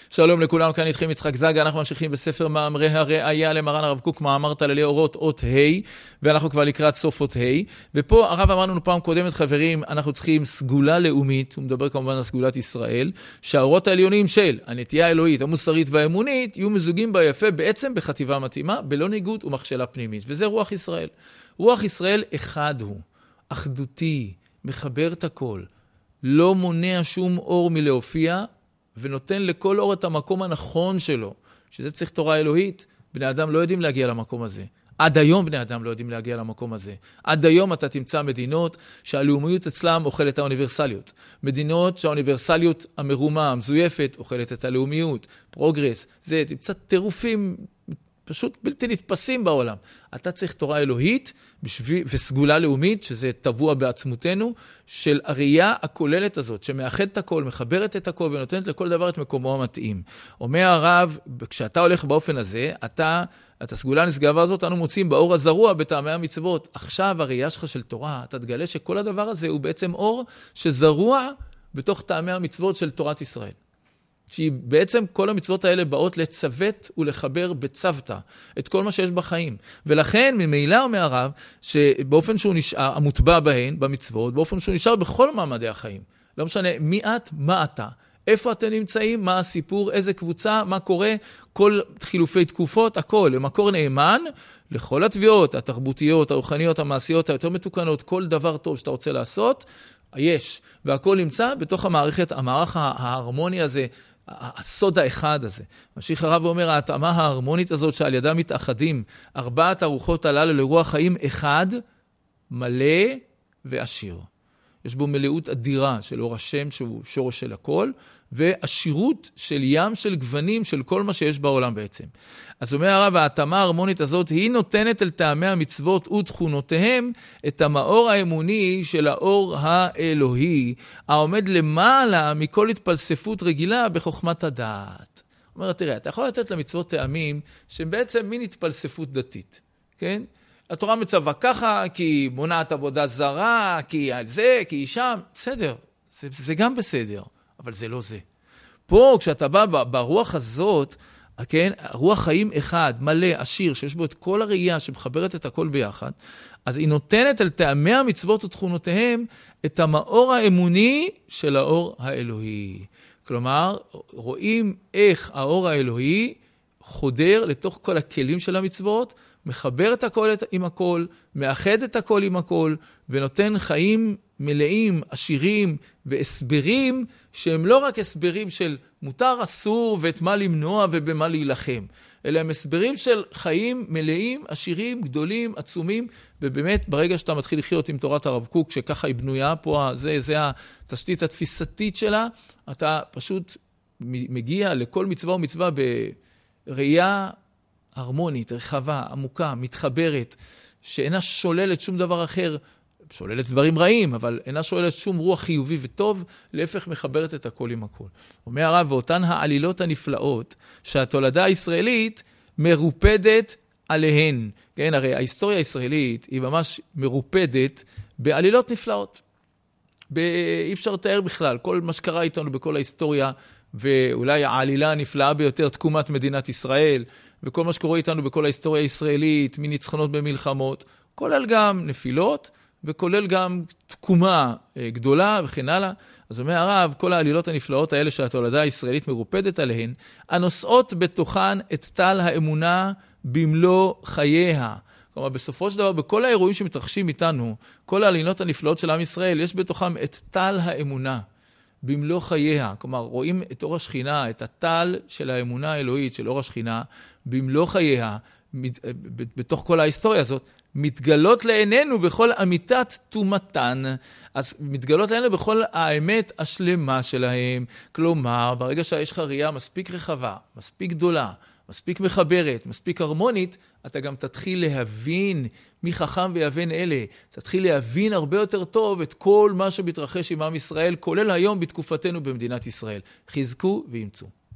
שלום לכולם, כאן איתכם יצחק זגה, אנחנו ממשיכים בספר מאמרי הראייה למרן הרב קוק, מאמר תללי אורות אות ה', ואנחנו כבר לקראת סוף אות ה', ופה הרב אמרנו לנו פעם קודמת, חברים, אנחנו צריכים סגולה לאומית, הוא מדבר כמובן על סגולת ישראל, שהאורות העליונים של הנטייה האלוהית, המוסרית והאמונית, יהיו מזוגים ביפה בעצם בחטיבה מתאימה, בלא ניגוד ומכשלה פנימית, וזה רוח ישראל. רוח ישראל אחד הוא, אחדותי, מחבר את הכל, לא מונע שום אור מלהופיע, ונותן לכל אור את המקום הנכון שלו, שזה צריך תורה אלוהית. בני אדם לא יודעים להגיע למקום הזה. עד היום בני אדם לא יודעים להגיע למקום הזה. עד היום אתה תמצא מדינות שהלאומיות אצלם אוכלת את האוניברסליות. מדינות שהאוניברסליות המרומה, המזויפת, אוכלת את הלאומיות. פרוגרס, זה תמצא טירופים פשוט בלתי נתפסים בעולם. אתה צריך תורה אלוהית וסגולה לאומית, שזה טבוע בעצמותנו, של הראייה הכוללת הזאת, שמאחדת את הכל, מחברת את הכל, ונותנת לכל דבר את מקומו המתאים. אומר הרב, כשאתה הולך באופן הזה, את הסגולה הנשגבה הזאת, אנו מוצאים באור הזרוע בטעמי המצוות. עכשיו הראייה שלך של תורה, אתה תגלה שכל הדבר הזה הוא בעצם אור שזרוע בתוך טעמי המצוות של תורת ישראל. שהיא בעצם כל המצוות האלה באות לצוות ולחבר בצוותא את כל מה שיש בחיים. ולכן ממילא אומר הרב שבאופן שהוא נשאר, המוטבע בהן, במצוות, באופן שהוא נשאר בכל מעמדי החיים. לא משנה מי את, מה אתה. איפה אתם נמצאים, מה הסיפור, איזה קבוצה, מה קורה, כל חילופי תקופות, הכל. למקור נאמן לכל התביעות, התרבותיות, הרוחניות, המעשיות, היותר מתוקנות, כל דבר טוב שאתה רוצה לעשות, יש. והכל נמצא בתוך המערך ההרמוני הזה, הסוד האחד הזה. ממשיך הרב ואומר, ההתאמה ההרמונית הזאת שעל ידה מתאחדים, ארבעת הרוחות הללו לרוח חיים אחד, מלא ועשיר. יש בו מלאות אדירה של אור השם שהוא שורש של הכל, ועשירות של ים של גוונים של כל מה שיש בעולם בעצם. אז אומר הרב, ההתאמה ההרמונית הזאת היא נותנת אל טעמי המצוות ותכונותיהם את המאור האמוני של האור האלוהי, העומד למעלה מכל התפלספות רגילה בחוכמת הדעת. אומר, תראה, אתה יכול לתת למצוות טעמים שהם בעצם מין התפלספות דתית, כן? התורה מצווה ככה, כי היא מונעת עבודה זרה, כי על זה, כי היא שם, בסדר, זה גם בסדר, אבל זה לא זה. פה, כשאתה בא ברוח הזאת, כן, רוח חיים אחד, מלא, עשיר, שיש בו את כל הראייה שמחברת את הכל ביחד, אז היא נותנת על טעמי המצוות ותכונותיהם את המאור האמוני של האור האלוהי. כלומר, רואים איך האור האלוהי חודר לתוך כל הכלים של המצוות, מחבר את הכל עם הכל, מאחד את הכל עם הכל, ונותן חיים מלאים, עשירים והסברים, שהם לא רק הסברים של מותר, אסור, ואת מה למנוע ובמה להילחם, אלא הם הסברים של חיים מלאים, עשירים, גדולים, עצומים, ובאמת ברגע שאתה מתחיל לחיות עם תורת הרב קוק, שככה היא בנויה פה, זה התשתית התפיסתית שלה, אתה פשוט מגיע לכל מצווה ומצווה בראייה הרמונית, רחבה, עמוקה, מתחברת, שאינה שוללת שום דבר אחר, שוללת דברים רעים, אבל אינה שוללת שום רוח חיובי וטוב, להפך מחברת את הכל עם הכל. אומר הרב, ואותן העלילות הנפלאות, שהתולדה הישראלית מרופדת עליהן. כן, הרי ההיסטוריה הישראלית היא ממש מרופדת בעלילות נפלאות. אי אפשר לתאר בכלל, כל מה שקרה איתנו בכל ההיסטוריה, ואולי העלילה הנפלאה ביותר, תקומת מדינת ישראל, וכל מה שקורה איתנו בכל ההיסטוריה הישראלית, מניצחונות במלחמות, כולל גם נפילות, וכולל גם תקומה גדולה וכן הלאה. אז אומר הרב, כל העלילות הנפלאות האלה שהתולדה הישראלית מרופדת עליהן, הנושאות בתוכן את טל האמונה במלוא חייה. כלומר, בסופו של דבר, בכל האירועים שמתרחשים איתנו, כל העלילות הנפלאות של עם ישראל, יש בתוכם את טל האמונה במלוא חייה. כלומר, רואים את אור השכינה, את הטל של האמונה האלוהית של אור השכינה, במלוא חייה, בתוך כל ההיסטוריה הזאת, מתגלות לעינינו בכל אמיתת תומתן, אז מתגלות לעינינו בכל האמת השלמה שלהם. כלומר, ברגע שיש לך ראייה מספיק רחבה, מספיק גדולה, מספיק מחברת, מספיק הרמונית, אתה גם תתחיל להבין מי חכם ויבן אלה. תתחיל להבין הרבה יותר טוב את כל מה שמתרחש עם עם ישראל, כולל היום בתקופתנו במדינת ישראל. חזקו ואמצו.